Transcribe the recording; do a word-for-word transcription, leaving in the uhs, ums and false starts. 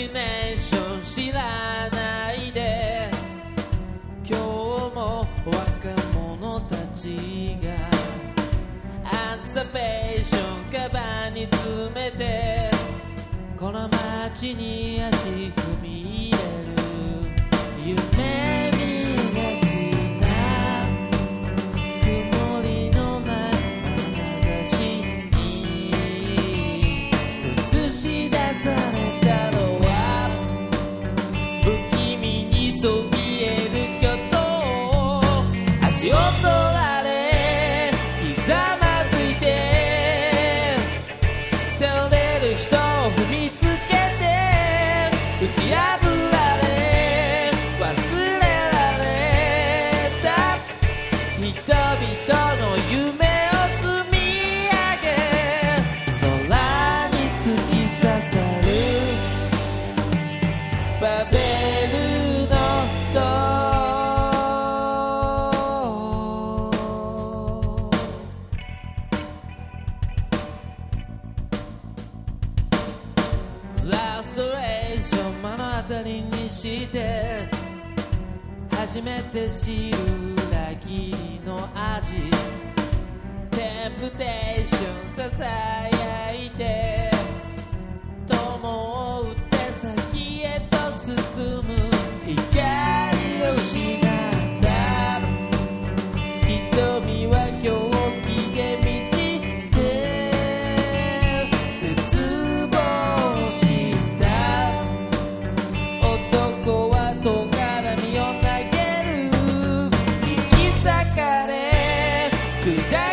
ティネーション知らないで今日も若者たちがアンサフェーションカバンに詰めてこの街に足踏み入れる夢見がちな曇りのない眼差しに映し出されたのは不気味にそびえる巨塔足を取られひざまずいて照れる人を踏みつけて打ち破られ忘れられた人々の夢を積み上げ空に突き刺さるバベルの塔ラストレーション目の当たりにして初めて知る裏切りの味テンプテーションささやいて友を打って先へと進む光を失った瞳は狂気で満ちて絶望した男は咎みを投げる引き裂かれ砕